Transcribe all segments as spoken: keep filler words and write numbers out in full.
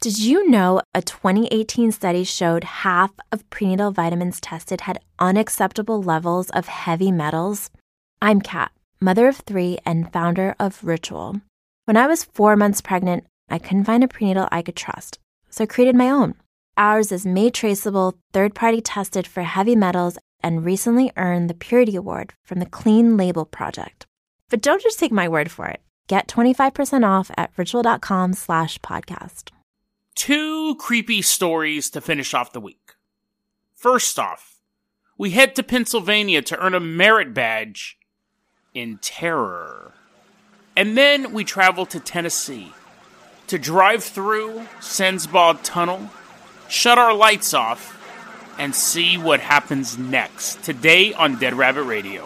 Did you know a twenty eighteen study showed half of prenatal vitamins tested had unacceptable levels of heavy metals? I'm Kat, mother of three and founder of Ritual. When I was four months pregnant, I couldn't find a prenatal I could trust, so I created my own. Ours is made traceable, third-party tested for heavy metals, and recently earned the Purity Award from the Clean Label Project. But don't just take my word for it. Get twenty-five percent off at ritual.com slash podcast. Two creepy stories to finish off the week. First off, we head to Pennsylvania to earn a merit badge in terror. And then we travel to Tennessee to drive through Sensbaugh Tunnel, shut our lights off, and see what happens next. Today on Dead Rabbit Radio.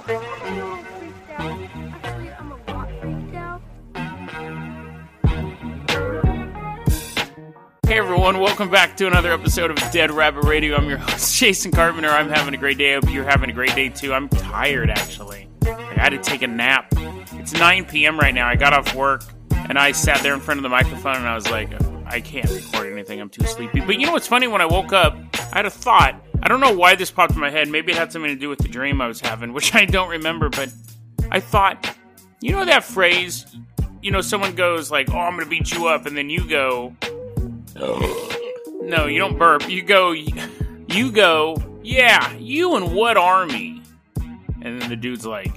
Hey everyone, welcome back to another episode of Dead Rabbit Radio. I'm your host, Jason Carpenter. I'm having a great day. I hope you're having a great day too. I'm tired, actually. I had to take a nap. It's nine p.m. right now. I got off work, and I sat there in front of the microphone, and I was like, I can't record anything. I'm too sleepy. But you know what's funny? When I woke up, I had a thought. I don't know why this popped in my head. Maybe it had something to do with the dream I was having, which I don't remember. But I thought, you know that phrase? You know, someone goes like, oh, I'm going to beat you up, and then you go... No, you don't burp. You go, you go, yeah, you and what army? And then the dude's like,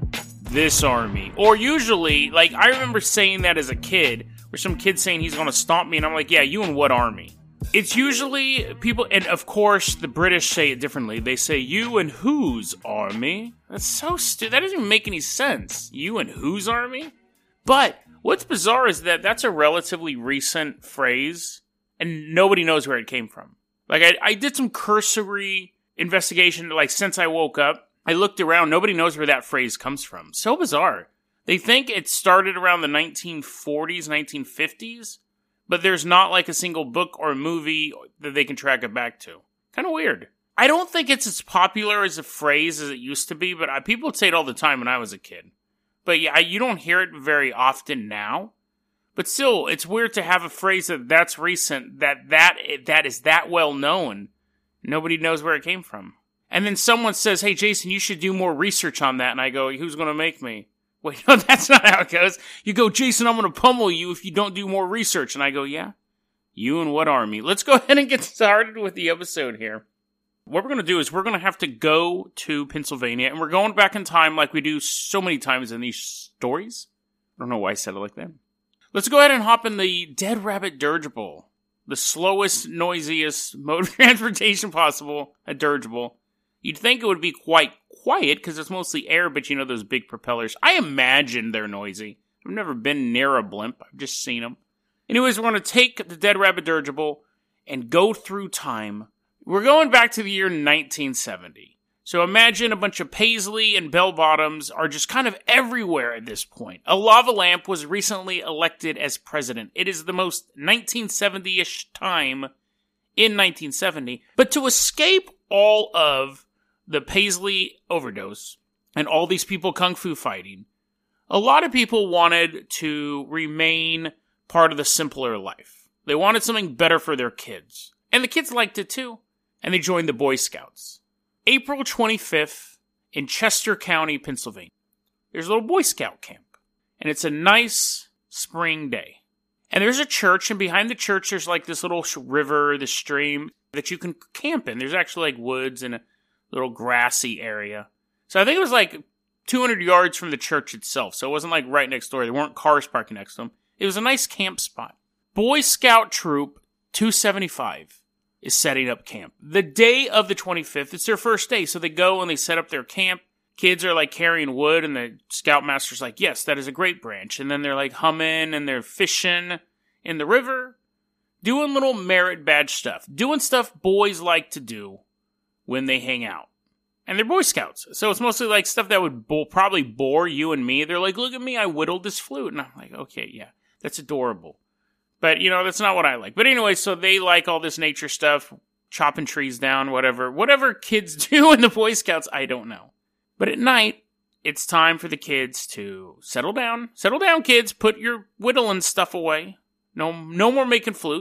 this army. Or usually, like, I remember saying that as a kid, or some kid saying he's going to stomp me, and I'm like, yeah, you and what army? It's usually people, and of course, the British say it differently. They say, you and whose army? That's so stupid. That doesn't even make any sense. You and whose army? But what's bizarre is that that's a relatively recent phrase, and nobody knows where it came from. Like, I, I did some cursory investigation, like, since I woke up. I looked around. Nobody knows where that phrase comes from. So bizarre. They think it started around the nineteen forties, nineteen fifties, but there's not, like, a single book or movie that they can track it back to. Kind of weird. I don't think it's as popular as a phrase as it used to be, but I, people would say it all the time when I was a kid. But yeah, you don't hear it very often now. But still, it's weird to have a phrase that that's recent, that that that is that well known. Nobody knows where it came from. And then someone says, hey, Jason, you should do more research on that. And I go, who's going to make me? Wait, no, that's not how it goes. You go, Jason, I'm going to pummel you if you don't do more research. And I go, yeah, you and what army? Let's go ahead and get started with the episode here. What we're going to do is we're going to have to go to Pennsylvania, and we're going back in time like we do so many times in these stories. I don't know why I said it like that. Let's go ahead and hop in the Dead Rabbit dirigible, the slowest, noisiest mode of transportation possible, a dirigible. You'd think it would be quite quiet because it's mostly air, but you know those big propellers. I imagine they're noisy. I've never been near a blimp. I've just seen them. Anyways, we're going to take the Dead Rabbit dirigible and go through time. We're going back to the year nineteen seventy. So imagine a bunch of paisley and bell-bottoms are just kind of everywhere at this point. A lava lamp was recently elected as president. It is the most nineteen seventy-ish time in nineteen seventy. But to escape all of the paisley overdose and all these people kung fu fighting, a lot of people wanted to remain part of the simpler life. They wanted something better for their kids. And the kids liked it too. And they joined the Boy Scouts. April twenty-fifth in Chester County, Pennsylvania. There's a little Boy Scout camp. And it's a nice spring day. And there's a church, and behind the church there's like this little river, this stream that you can camp in. There's actually like woods and a little grassy area. So I think it was like two hundred yards from the church itself. So it wasn't like right next door. There weren't cars parking next to them. It was a nice camp spot. Boy Scout Troop two seventy-five. Is setting up camp. The day of the twenty-fifth, it's their first day, so they go and they set up their camp. Kids are like carrying wood, and the scoutmaster's like, yes, that is a great branch. And then they're like humming, and they're fishing in the river, doing little merit badge stuff, doing stuff boys like to do when they hang out. And they're Boy Scouts, so it's mostly like stuff that would bo- probably bore you and me. They're like, look at me, I whittled this flute. And I'm like, okay, yeah, that's adorable. But, you know, that's not what I like. But anyway, so they like all this nature stuff, chopping trees down, whatever. Whatever kids do in the Boy Scouts, I don't know. But at night, it's time for the kids to settle down. Settle down, kids. Put your whittling stuff away. No no more making flutes.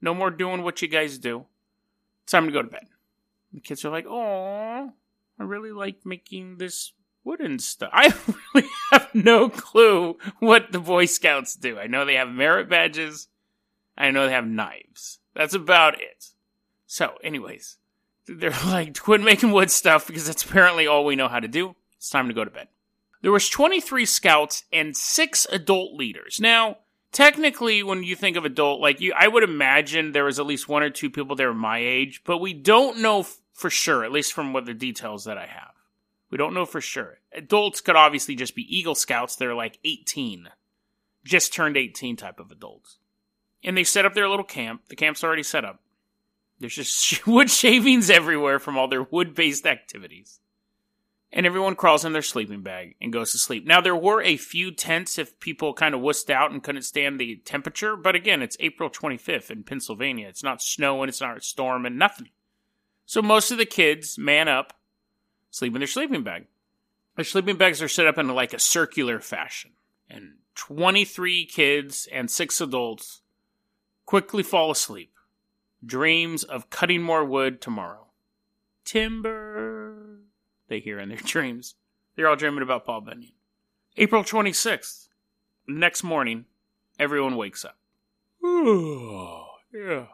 No more doing what you guys do. It's time to go to bed. The kids are like, "Oh, I really like making this wooden stuff." I really have no clue what the Boy Scouts do. I know they have merit badges. I know they have knives. That's about it. So, anyways, they're like, quit making wood stuff because that's apparently all we know how to do. It's time to go to bed. There was twenty-three scouts and six adult leaders. Now, technically, when you think of adult, like you, I would imagine there was at least one or two people there my age, but we don't know f- for sure, at least from what the details that I have. We don't know for sure. Adults could obviously just be Eagle Scouts. They're like eighteen. Just turned eighteen type of adults. And they set up their little camp. The camp's already set up. There's just wood shavings everywhere from all their wood-based activities. And everyone crawls in their sleeping bag and goes to sleep. Now, there were a few tents if people kind of wussed out and couldn't stand the temperature. But again, it's April twenty-fifth in Pennsylvania. It's not snowing, it's not storming, nothing. So most of the kids man up, sleep in their sleeping bag. Their sleeping bags are set up in like a circular fashion. And twenty-three kids and six adults quickly fall asleep. Dreams of cutting more wood tomorrow. Timber, they hear in their dreams. They're all dreaming about Paul Bunyan. April twenty-sixth. Next morning, everyone wakes up. Oh, yeah.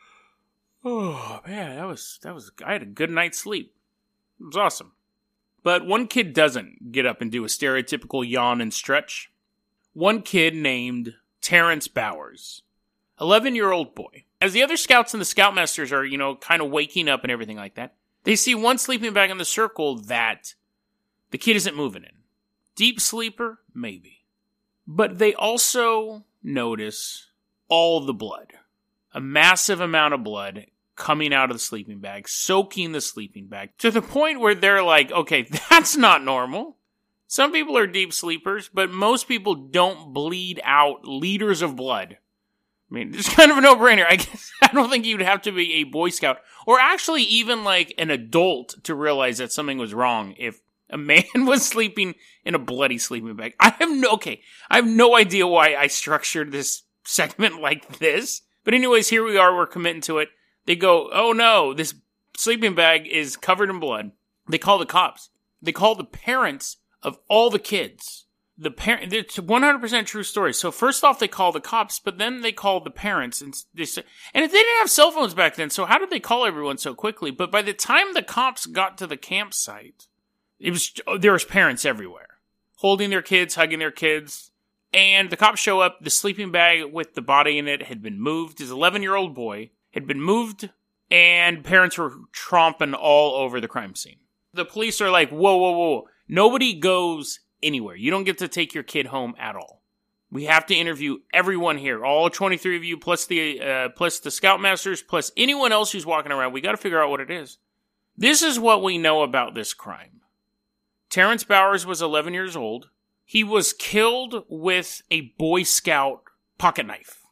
Oh, man, that was, that was, I had a good night's sleep. It was awesome. But one kid doesn't get up and do a stereotypical yawn and stretch. One kid named Terrence Bowers. eleven-year-old boy. As the other scouts and the scoutmasters are, you know, kind of waking up and everything like that, they see one sleeping bag in the circle that the kid isn't moving in. Deep sleeper? Maybe. But they also notice all the blood. A massive amount of blood coming out of the sleeping bag, soaking the sleeping bag, to the point where they're like, okay, that's not normal. Some people are deep sleepers, but most people don't bleed out liters of blood. I mean, it's kind of a no-brainer. I guess I don't think you'd have to be a Boy Scout, or actually even like an adult, to realize that something was wrong if a man was sleeping in a bloody sleeping bag. I have no, okay, I have no idea why I structured this segment like this. But anyways, here we are, we're committing to it. They go, oh no, this sleeping bag is covered in blood. They call the cops. They call the parents of all the kids. The parent, it's a one hundred percent true story. So first off, they call the cops, but then they call the parents. And they say, and if they didn't have cell phones back then, so how did they call everyone so quickly? But by the time the cops got to the campsite, it was, there was parents everywhere, holding their kids, hugging their kids. And the cops show up. The sleeping bag with the body in it had been moved. His eleven-year-old boy had been moved, and parents were tromping all over the crime scene. The police are like, whoa, whoa, whoa. Nobody goes anywhere. You don't get to take your kid home at all. We have to interview everyone here, all twenty-three of you, plus the uh, plus the scoutmasters, plus anyone else who's walking around. We got to figure out what it is. This is what we know about this crime. Terrence Bowers was eleven years old. He was killed with a Boy Scout pocket knife.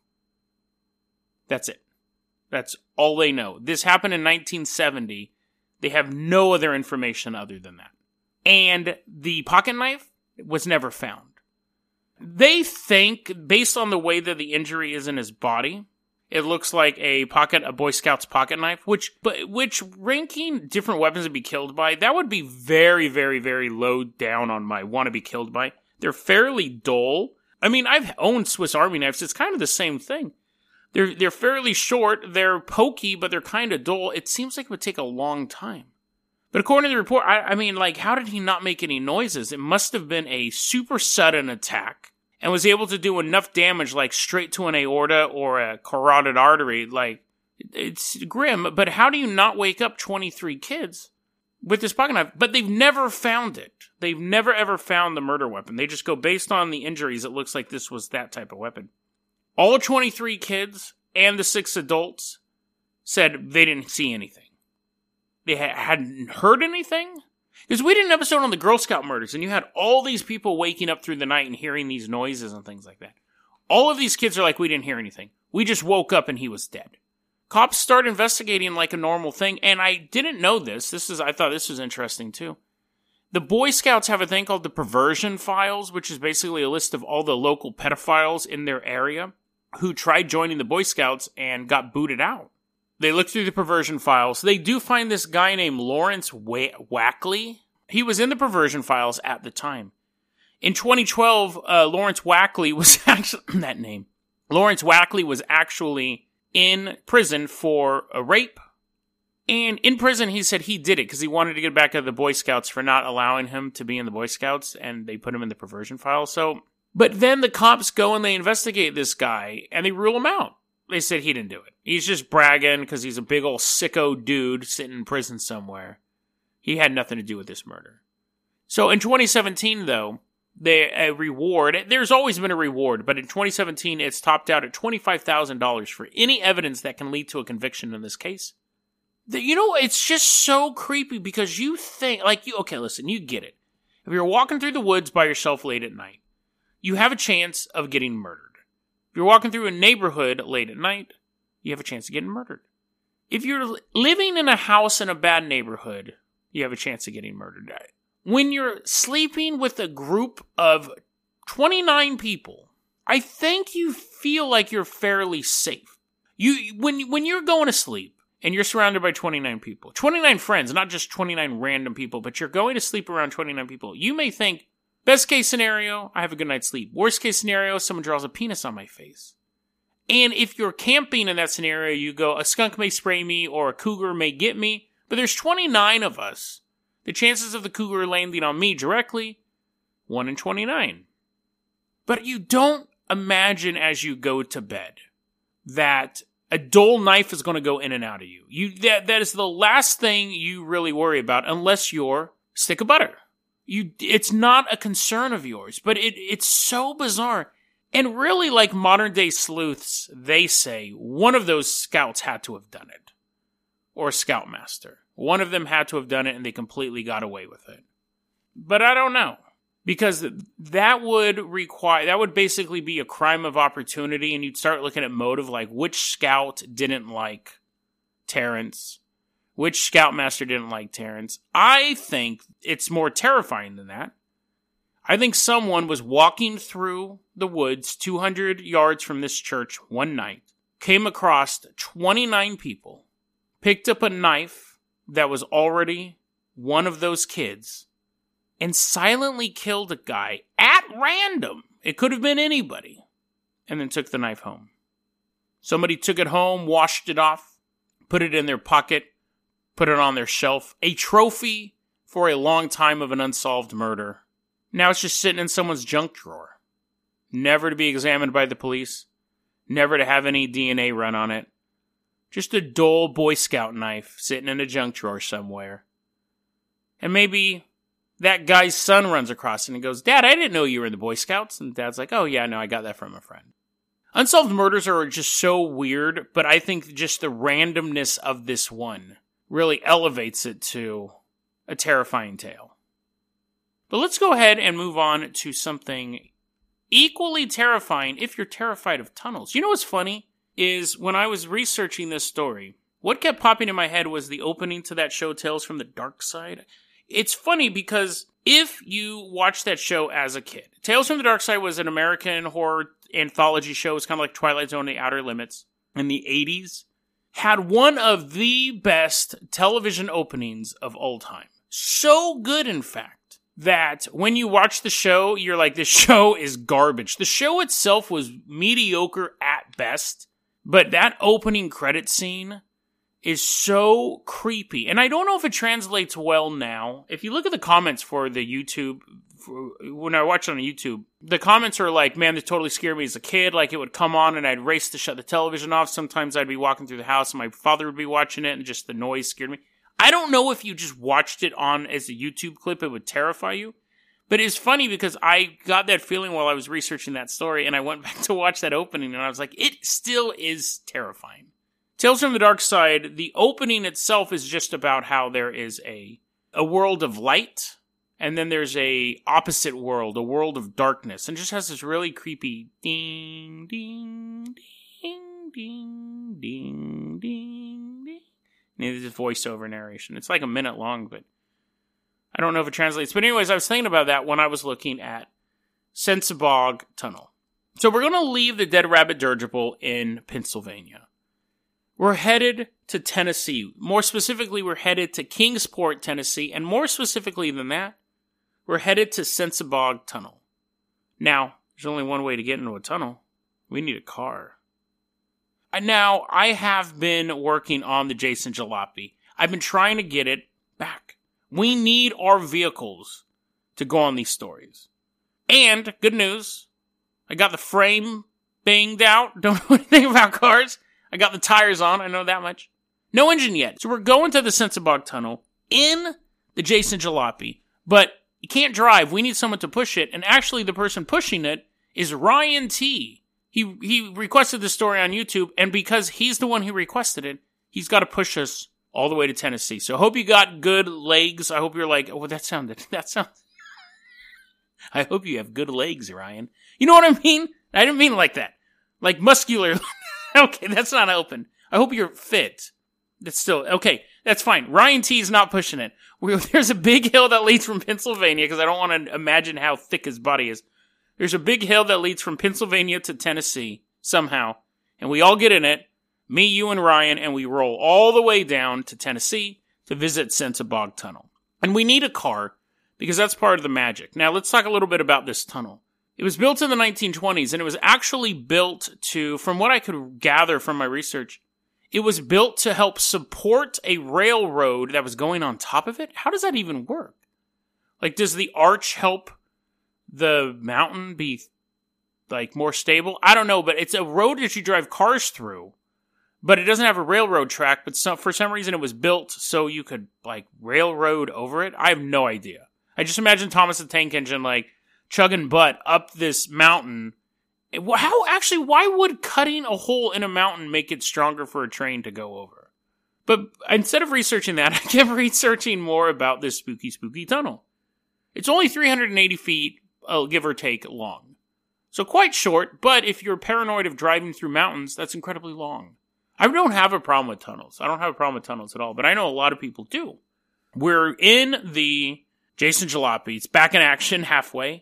That's it. That's all they know. This happened in nineteen seventy. They have no other information other than that. And the pocket knife was never found. They think, based on the way that the injury is in his body, it looks like a pocket, a Boy Scout's pocket knife, which, but which ranking different weapons to be killed by, that would be very, very, very low down on my want to be killed by. They're fairly dull. I mean, I've owned Swiss Army knives. It's kind of the same thing. They're they're fairly short. They're pokey, but they're kind of dull. It seems like it would take a long time. But according to the report, I, I mean, like, how did he not make any noises? It must have been a super sudden attack and was able to do enough damage, like straight to an aorta or a carotid artery. Like, it's grim. But how do you not wake up twenty-three kids with this pocket knife? But they've never found it. They've never, ever found the murder weapon. They just go, based on the injuries, it looks like this was that type of weapon. All twenty-three kids and the six adults said they didn't see anything. They ha- hadn't heard anything? Because we did an episode on the Girl Scout murders, and you had all these people waking up through the night and hearing these noises and things like that. All of these kids are like, we didn't hear anything. We just woke up and he was dead. Cops start investigating like a normal thing, and I didn't know this. This is, I thought this was interesting too. The Boy Scouts have a thing called the Perversion Files, which is basically a list of all the local pedophiles in their area. who tried joining the Boy Scouts and got booted out. They look through the perversion files. They do find this guy named Lawrence Wackley. He was in the perversion files at the time. In twenty twelve, uh, Lawrence Wackley was actually, that name, Lawrence Wackley was actually in prison for a rape. And in prison, he said he did it because he wanted to get back at the Boy Scouts for not allowing him to be in the Boy Scouts, and they put him in the perversion file. So, but then the cops go and they investigate this guy, and they rule him out. They said he didn't do it. He's just bragging because he's a big old sicko dude sitting in prison somewhere. He had nothing to do with this murder. So in twenty seventeen, though, the a reward, there's always been a reward, but in twenty seventeen, it's topped out at twenty-five thousand dollars for any evidence that can lead to a conviction in this case. The, you know, it's just so creepy because you think, like, you, okay, listen, you get it. If you're walking through the woods by yourself late at night, you have a chance of getting murdered. If you're walking through a neighborhood late at night, you have a chance of getting murdered. If you're living in a house in a bad neighborhood, you have a chance of getting murdered. When you're sleeping with a group of twenty-nine people, I think you feel like you're fairly safe. You when when you're going to sleep and you're surrounded by twenty-nine people, twenty-nine friends, not just twenty-nine random people, but you're going to sleep around twenty-nine people, you may think, best case scenario, I have a good night's sleep. Worst case scenario, someone draws a penis on my face. And if you're camping in that scenario, you go, a skunk may spray me or a cougar may get me, but there's twenty-nine of us. The chances of the cougar landing on me directly, one in twenty-nine. But you don't imagine as you go to bed that a dull knife is going to go in and out of you. You that that is the last thing you really worry about unless you're stick of butter. You it's not a concern of yours, but it it's so bizarre. And really, like modern day sleuths, they say one of those scouts had to have done it. Or a scoutmaster. One of them had to have done it and they completely got away with it. But I don't know. Because that would require, that would basically be a crime of opportunity, and you'd start looking at motive, like which scout didn't like Terrence, which scoutmaster didn't like Terrence. I think it's more terrifying than that. I think someone was walking through the woods two hundred yards from this church one night, came across twenty-nine people, picked up a knife that was already one of those kids, and silently killed a guy at random. It could have been anybody. And then took the knife home. Somebody took it home, washed it off, put it in their pocket, put it on their shelf. A trophy for a long time of an unsolved murder. Now it's just sitting in someone's junk drawer. Never to be examined by the police. Never to have any D N A run on it. Just a dull Boy Scout knife sitting in a junk drawer somewhere. And maybe that guy's son runs across it and goes, Dad, I didn't know you were in the Boy Scouts. And Dad's like, oh yeah, no, I got that from a friend. Unsolved murders are just so weird, but I think just the randomness of this one really elevates it to a terrifying tale. But let's go ahead and move on to something equally terrifying if you're terrified of tunnels. You know what's funny? Is when I was researching this story, what kept popping in my head was the opening to that show, Tales from the Dark Side. It's funny because if you watched that show as a kid, Tales from the Dark Side was an American horror anthology show. It's kind of like Twilight Zone, The Outer Limits in the eighties. Had one of the best television openings of all time. So good, in fact, that when you watch the show, you're like, this show is garbage. The show itself was mediocre at best. But that opening credit scene is so creepy. And I don't know if it translates well now. If you look at the comments for the YouTube, for, when I watch it on YouTube, the comments are like, man, this totally scared me as a kid. Like, it would come on and I'd race to shut the television off. Sometimes I'd be walking through the house and my father would be watching it and just the noise scared me. I don't know if you just watched it on as a YouTube clip, it would terrify you. But it's funny because I got that feeling while I was researching that story, and I went back to watch that opening, and I was like, it still is terrifying. Tales from the Dark Side, the opening itself is just about how there is a a world of light, and then there's a opposite world, a world of darkness, and just has this really creepy ding, ding, ding, ding, ding, ding, ding. And it's voiceover narration. It's like a minute long, but I don't know if it translates. But anyways, I was thinking about that when I was looking at Sensabog Tunnel. So we're going to leave the Dead Rabbit Dirigible in Pennsylvania. We're headed to Tennessee. More specifically, we're headed to Kingsport, Tennessee. And more specifically than that, we're headed to Sensibog Tunnel. Now, there's only one way to get into a tunnel. We need a car. Now, I have been working on the Jason Jalopy. I've been trying to get it back. We need our vehicles to go on these stories. And, good news, I got the frame banged out. Don't know anything about cars. I got the tires on. I know that much. No engine yet. So we're going to the Sensibog Tunnel in the Jason Jalopy. But you can't drive. We need someone to push it. And actually, the person pushing it is Ryan T. He he requested this story on YouTube. And because he's the one who requested it, he's got to push us all the way to Tennessee. So I hope you got good legs. I hope you're like, oh, that sounded, that sounds... I hope you have good legs, Ryan. You know what I mean? I didn't mean like that. Like muscular. Okay, that's not open. I hope you're fit. That's still, okay, that's fine. Ryan T is not pushing it. We, there's a big hill that leads from Pennsylvania, because I don't want to imagine how thick his body is. There's a big hill that leads from Pennsylvania to Tennessee, somehow. And we all get in it, me, you, and Ryan, and we roll all the way down to Tennessee to visit Sensibog Tunnel. And we need a car, because that's part of the magic. Now, let's talk a little bit about this tunnel. It was built in the nineteen twenties, and it was actually built to, from what I could gather from my research, it was built to help support a railroad that was going on top of it. How does that even work? Like, does the arch help the mountain be, like, more stable? I don't know, but it's a road that you drive cars through, but it doesn't have a railroad track, but some, for some reason it was built so you could, like, railroad over it. I have no idea. I just imagine Thomas the Tank Engine, like, chugging butt up this mountain. How, actually, why would cutting a hole in a mountain make it stronger for a train to go over? But instead of researching that, I kept researching more about this spooky, spooky tunnel. It's only three hundred eighty feet, uh, give or take, long. So quite short, but if you're paranoid of driving through mountains, that's incredibly long. I don't have a problem with tunnels. I don't have a problem with tunnels at all, but I know a lot of people do. We're in the Jason Jalopy. It's back in action halfway.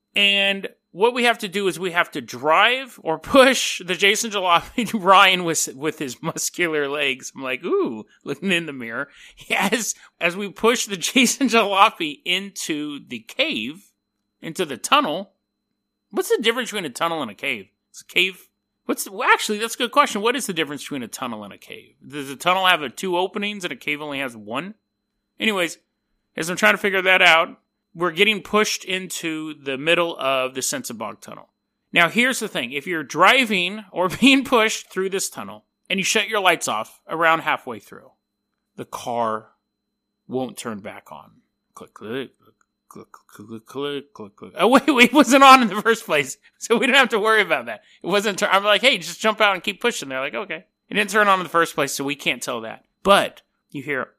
And what we have to do is we have to drive or push the Jason Jalopy to Ryan with, with his muscular legs. I'm like, ooh, looking in the mirror. As, as we push the Jason Jalopy into the cave, into the tunnel. What's the difference between a tunnel and a cave? It's a cave. What's the, well, actually, that's a good question. What is the difference between a tunnel and a cave? Does a tunnel have a two openings and a cave only has one? Anyways, as I'm trying to figure that out, we're getting pushed into the middle of the Sensibog Tunnel. Now, here's the thing. If you're driving or being pushed through this tunnel and you shut your lights off around halfway through, the car won't turn back on. Click, click, click, click, click, click, click, click. Oh, wait, wait, it wasn't on in the first place, so we didn't have to worry about that. It wasn't, tur- I'm like, hey, just jump out and keep pushing. They're like, okay. It didn't turn on in the first place, so we can't tell that. But you hear,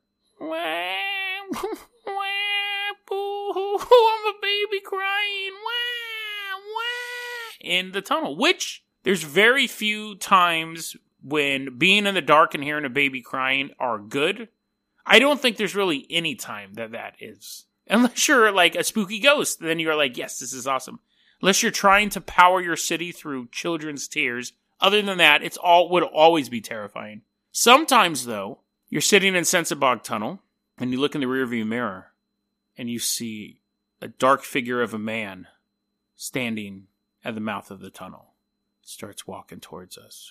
I'm a baby crying, wah, wah, in the tunnel, which there's very few times when being in the dark and hearing a baby crying are good. I don't think there's really any time that that is. Unless you're like a spooky ghost, then you're like, yes, this is awesome. Unless you're trying to power your city through children's tears. Other than that, it's all would always be terrifying. Sometimes, though, you're sitting in Sensibog Tunnel, and you look in the rearview mirror, and you see a dark figure of a man standing at the mouth of the tunnel. Starts walking towards us.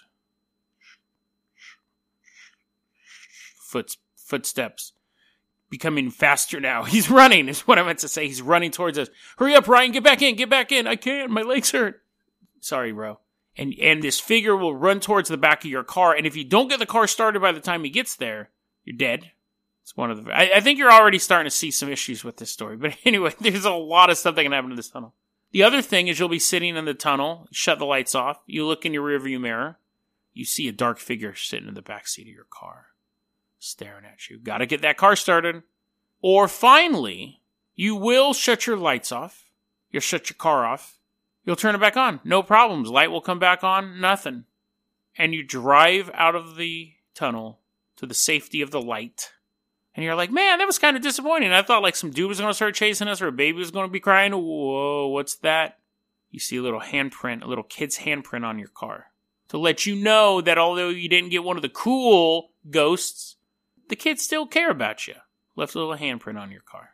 Foot, footsteps becoming faster now. He's running, is what I meant to say. He's running towards us. Hurry up, Ryan, get back in, get back in. I can't, my legs hurt. Sorry, bro. And and this figure will run towards the back of your car, and if you don't get the car started by the time he gets there, you're dead. It's one of the. I, I think you're already starting to see some issues with this story. But anyway, there's a lot of stuff that can happen in this tunnel. The other thing is you'll be sitting in the tunnel, shut the lights off. You look in your rearview mirror. You see a dark figure sitting in the backseat of your car, staring at you. Got to get that car started. Or finally, you will shut your lights off. You'll shut your car off. You'll turn it back on. No problems. Light will come back on. Nothing. And you drive out of the tunnel to the safety of the light. And you're like, man, that was kind of disappointing. I thought like some dude was going to start chasing us or a baby was going to be crying. Whoa, what's that? you see a little handprint, a little kid's handprint on your car. To let you know that although you didn't get one of the cool ghosts, the kids still care about you. Left a little handprint on your car.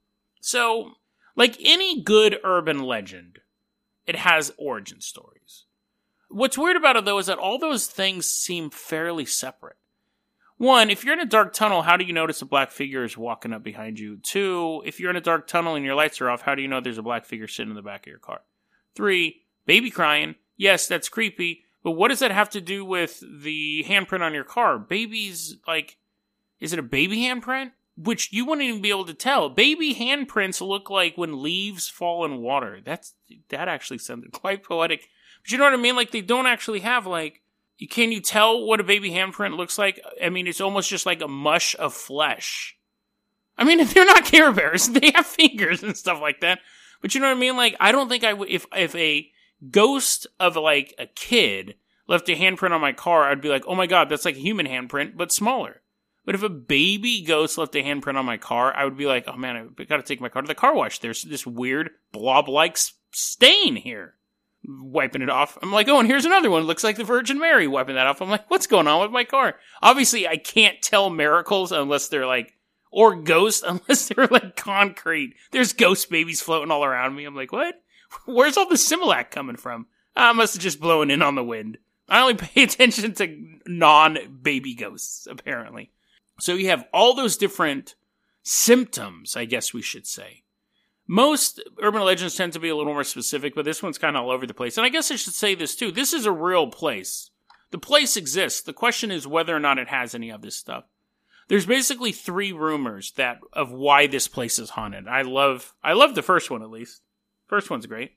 So, like any good urban legend, it has origin stories. What's weird about it, though, is that all those things seem fairly separate. One, if you're in a dark tunnel, how do you notice a black figure is walking up behind you? Two, if you're in a dark tunnel and your lights are off, how do you know there's a black figure sitting in the back of your car? Three, baby crying. Yes, that's creepy, but what does that have to do with the handprint on your car? Babies, like, is it a baby handprint? Which you wouldn't even be able to tell. Baby handprints look like when leaves fall in water. That's that actually sounded quite poetic. But you know what I mean? Like, they don't actually have, like, can you tell what a baby handprint looks like? I mean, it's almost just like a mush of flesh. I mean, they're not Care Bears. They have fingers and stuff like that. But you know what I mean? Like, I don't think I would, if, if a ghost of, like, a kid left a handprint on my car, I'd be like, oh my god, that's like a human handprint, but smaller. But if a baby ghost left a handprint on my car, I would be like, oh man, I gotta take my car to the car wash. There's this weird blob-like stain here. Wiping it off. I'm like, oh, and here's another one. Looks like the Virgin Mary. Wiping that off. I'm like, what's going on with my car? Obviously, I can't tell miracles unless they're like, or ghosts unless they're like concrete. There's ghost babies floating all around me. I'm like, what? Where's all the Similac coming from? I must have just blown in on the wind. I only pay attention to non-baby ghosts, apparently. So you have all those different symptoms, I guess we should say. Most urban legends tend to be a little more specific, but this one's kind of all over the place. And I guess I should say this too. This is a real place. The place exists. The question is whether or not it has any of this stuff. There's basically three rumors that of why this place is haunted. I love I love the first one, at least. First one's great.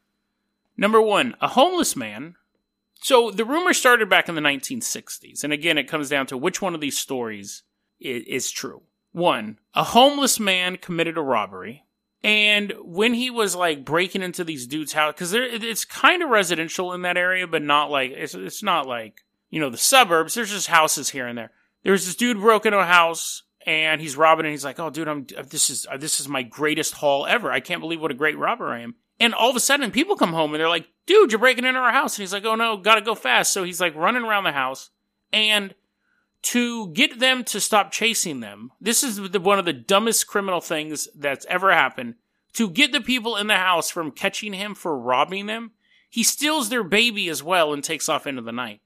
Number one, a homeless man. So the rumor started back in the nineteen sixties. And again, it comes down to which one of these stories is, is true. One, a homeless man committed a robbery. And when he was, like, breaking into these dudes' house, because it's kind of residential in that area, but not like, it's, it's not like, you know, the suburbs. There's just houses here and there. There's this dude broke into a house, and he's robbing, and he's like, oh, dude, I'm, this is, this is my greatest haul ever. I can't believe what a great robber I am. And all of a sudden, people come home, and they're like, dude, you're breaking into our house. And he's like, oh, no, gotta go fast. So he's, like, running around the house, and to get them to stop chasing them, this is the, one of the dumbest criminal things that's ever happened. To get the people in the house from catching him for robbing them, he steals their baby as well and takes off into the night.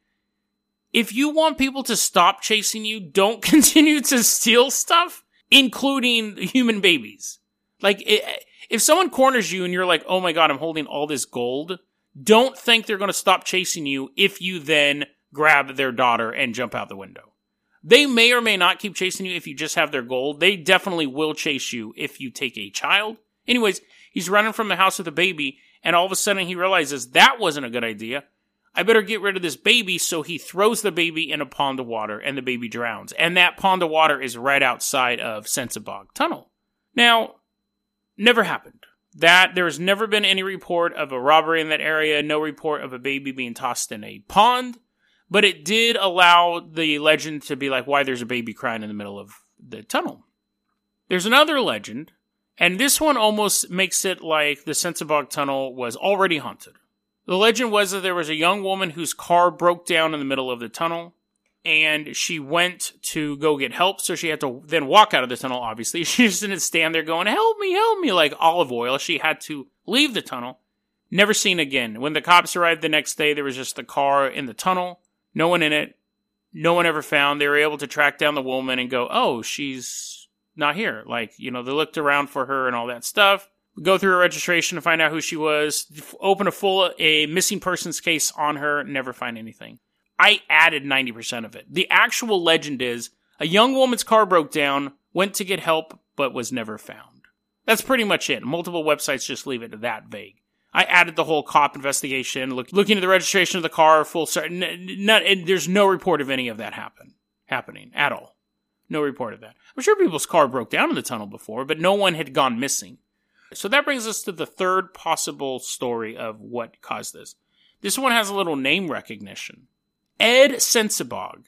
If you want people to stop chasing you, don't continue to steal stuff, including human babies. Like, if someone corners you and you're like, oh my god, I'm holding all this gold, don't think they're going to stop chasing you if you then grab their daughter and jump out the window. They may or may not keep chasing you if you just have their gold. They definitely will chase you if you take a child. Anyways, he's running from the house with a baby, and all of a sudden he realizes that wasn't a good idea. I better get rid of this baby, so he throws the baby in a pond of water, and the baby drowns. And that pond of water is right outside of Sensabog Tunnel. Now, never happened. That there's never been any report of a robbery in that area, no report of a baby being tossed in a pond. But it did allow the legend to be like, why there's a baby crying in the middle of the tunnel. There's another legend, and this one almost makes it like the Sensabog Tunnel was already haunted. The legend was that there was a young woman whose car broke down in the middle of the tunnel, and she went to go get help, so she had to then walk out of the tunnel, obviously. She just didn't stand there going, help me, help me, like olive oil. She had to leave the tunnel. Never seen again. When the cops arrived the next day, there was just the car in the tunnel. No one in it. No one ever found. They were able to track down the woman and go, oh, she's not here. Like, you know, they looked around for her and all that stuff. Go through her registration to find out who she was. Open a full, a missing persons case on her. Never find anything. I added ninety percent of it. The actual legend is a young woman's car broke down, went to get help, but was never found. That's pretty much it. Multiple websites just leave it that vague. I added the whole cop investigation, look, looking at the registration of the car, full start. N- not, and there's no report of any of that happen, happening at all. No report of that. I'm sure people's car broke down in the tunnel before, but no one had gone missing. So that brings us to the third possible story of what caused this. This one has a little name recognition. Ed Sensabog,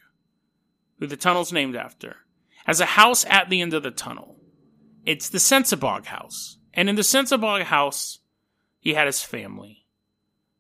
who the tunnel's named after, has a house at the end of the tunnel. It's the Sensabog house. And in the Sensabog house, he had his family.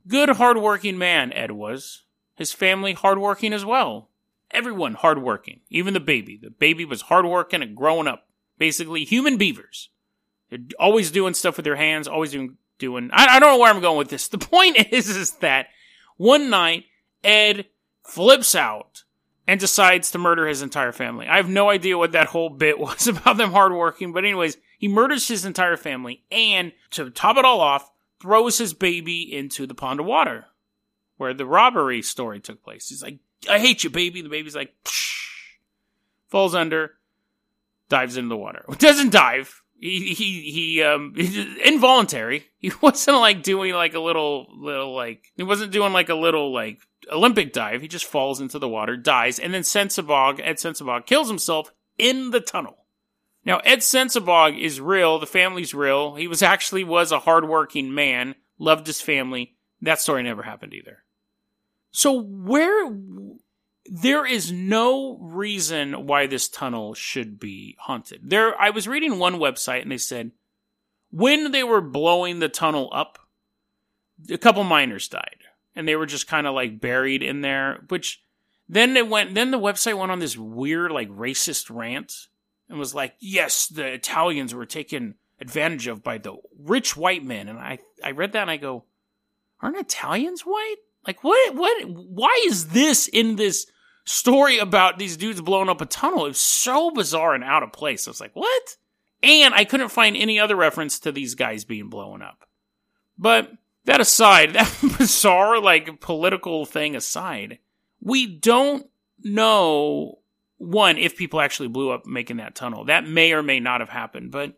Good, hardworking man, Ed was. His family hardworking as well. Everyone hardworking. Even the baby. The baby was hardworking and growing up. Basically, human beavers. They're always doing stuff with their hands, always doing... doing I, I don't know where I'm going with this. The point is, is that one night, Ed flips out and decides to murder his entire family. I have no idea what that whole bit was about them hardworking, but anyways, he murders his entire family, and to top it all off, throws his baby into the pond of water, where the robbery story took place. He's like, I hate you, baby. The baby's like, psh, falls under, dives into the water. It doesn't dive. He, he, he, um, involuntary. He wasn't like doing like a little, little like, he wasn't doing like a little like Olympic dive. He just falls into the water, dies, and then Sensabaugh, Ed Sensabaugh, kills himself in the tunnel. Now, Ed Sensabaugh is real. The family's real. He was actually was a hardworking man, loved his family. That story never happened either. So where, there is no reason why this tunnel should be haunted. There, I was reading one website and they said, when they were blowing the tunnel up, a couple miners died. And they were just kind of like buried in there, which then it went, then the website went on this weird, like racist rant and was like, yes, the Italians were taken advantage of by the rich white men. And I, I read that and I go, aren't Italians white? Like, what, what, why is this in this story about these dudes blowing up a tunnel? It was so bizarre and out of place. I was like, what? And I couldn't find any other reference to these guys being blown up. But that aside, that bizarre, like, political thing aside, we don't know, one, if people actually blew up making that tunnel. That may or may not have happened, but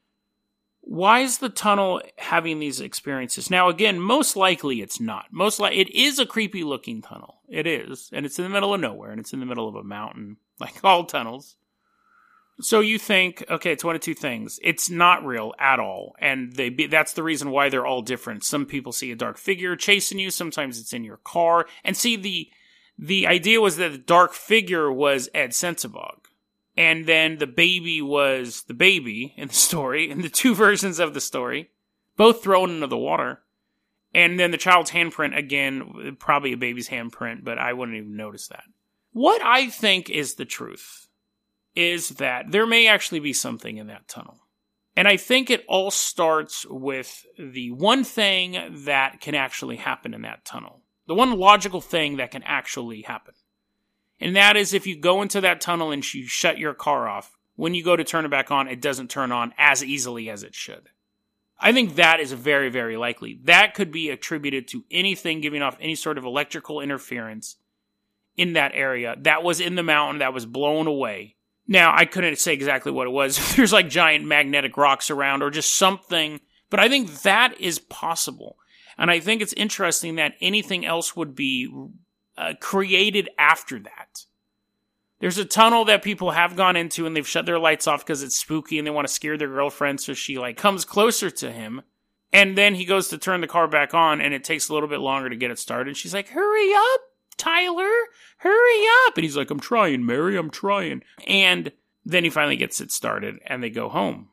why is the tunnel having these experiences? Now, again, most likely it's not. Most likely, it is a creepy looking tunnel. It is. And it's in the middle of nowhere, and it's in the middle of a mountain, like all tunnels. So you think, okay, it's one of two things. It's not real at all. And they be, that's the reason why they're all different. Some people see a dark figure chasing you. Sometimes it's in your car. And see, the the idea was that the dark figure was Ed Sensabaugh. And then the baby was the baby in the story, in the two versions of the story, both thrown into the water. And then the child's handprint, again, probably a baby's handprint, but I wouldn't even notice that. What I think is the truth is that there may actually be something in that tunnel. And I think it all starts with the one thing that can actually happen in that tunnel. The one logical thing that can actually happen. And that is if you go into that tunnel and you shut your car off, when you go to turn it back on, it doesn't turn on as easily as it should. I think that is very, very likely. That could be attributed to anything giving off any sort of electrical interference in that area that was in the mountain that was blown away. Now, I couldn't say exactly what it was. There's like giant magnetic rocks around or just something. But I think that is possible. And I think it's interesting that anything else would be uh, created after that. There's a tunnel that people have gone into and they've shut their lights off because it's spooky and they want to scare their girlfriend. So she like comes closer to him. And then he goes to turn the car back on and it takes a little bit longer to get it started. She's like, hurry up, Tyler, hurry up. And he's like, I'm trying, Mary, I'm trying. And then he finally gets it started and they go home.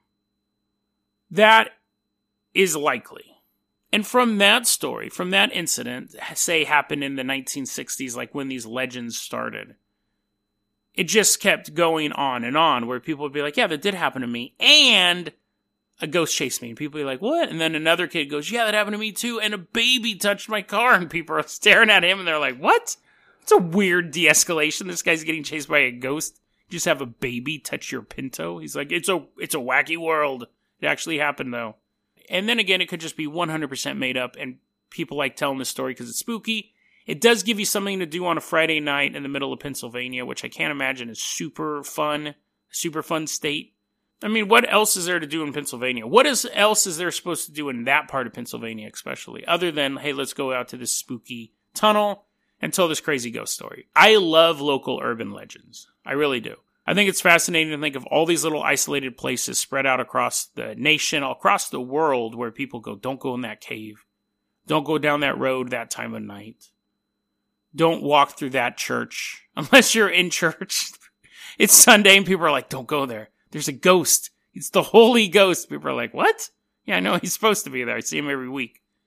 That is likely. And from that story, from that incident, say happened in the nineteen sixties, like when these legends started, it just kept going on and on where people would be like, yeah, that did happen to me. And a ghost chased me. And people would be like, what? And then another kid goes, yeah, that happened to me too. And a baby touched my car. And people are staring at him and they're like, what? It's a weird de-escalation. This guy's getting chased by a ghost. You just have a baby touch your Pinto. He's like, it's a, it's a wacky world. It actually happened though. And then again, it could just be one hundred percent made up. And people like telling this story because it's spooky. It does give you something to do on a Friday night in the middle of Pennsylvania, which I can't imagine is super fun, super fun state. I mean, what else is there to do in Pennsylvania? What is, else is there supposed to do in that part of Pennsylvania, especially, other than, hey, let's go out to this spooky tunnel and tell this crazy ghost story? I love local urban legends. I really do. I think it's fascinating to think of all these little isolated places spread out across the nation, across the world, where people go, don't go in that cave. Don't go down that road that time of night. Don't walk through that church unless you're in church. It's Sunday and people are like, don't go there. There's a ghost. It's the Holy Ghost. People are like, what? Yeah, I know he's supposed to be there. I see him every week.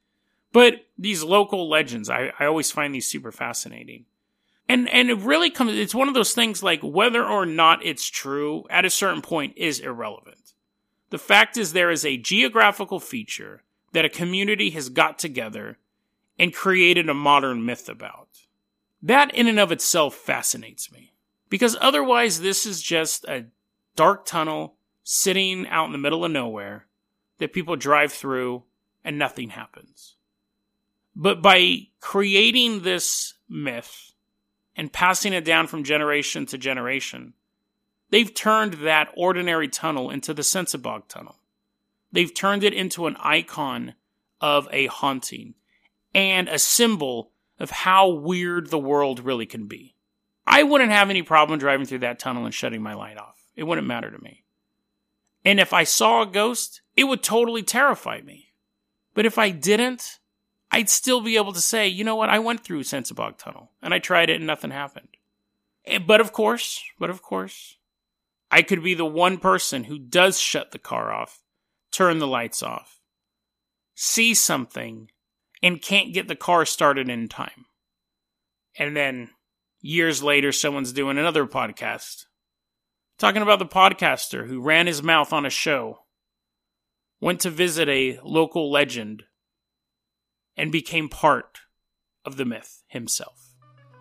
But these local legends, I, I always find these super fascinating. And and it really comes, it's one of those things like whether or not it's true at a certain point is irrelevant. The fact is there is a geographical feature that a community has got together and created a modern myth about. That in and of itself fascinates me. Because otherwise this is just a dark tunnel sitting out in the middle of nowhere that people drive through and nothing happens. But by creating this myth and passing it down from generation to generation, they've turned that ordinary tunnel into the Sensabog Tunnel. They've turned it into an icon of a haunting and a symbol of how weird the world really can be. I wouldn't have any problem driving through that tunnel and shutting my light off. It wouldn't matter to me. And if I saw a ghost, it would totally terrify me. But if I didn't, I'd still be able to say, you know what, I went through Sensabog Tunnel, and I tried it and nothing happened. But of course, but of course, I could be the one person who does shut the car off, turn the lights off, see something, and can't get the car started in time. And then, years later, someone's doing another podcast, talking about the podcaster who ran his mouth on a show, went to visit a local legend, and became part of the myth himself.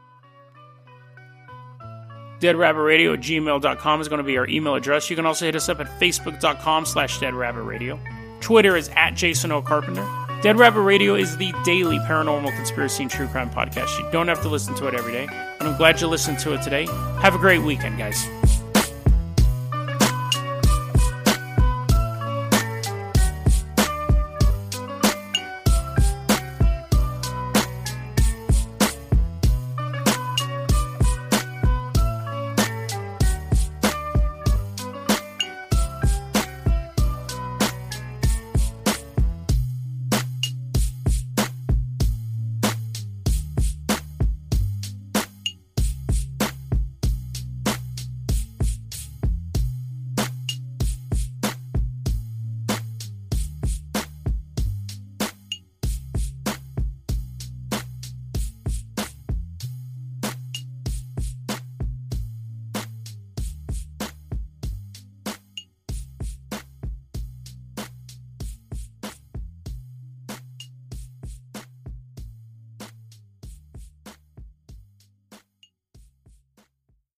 deadrabbitradio at gmail dot com is going to be our email address. You can also hit us up at facebook.com slash deadrabbitradio. Twitter is at Jason O. Carpenter. Dead Rabbit Radio is the daily paranormal conspiracy and true crime podcast. You don't have to listen to it every day, but I'm glad you listened to it today. Have a great weekend, guys.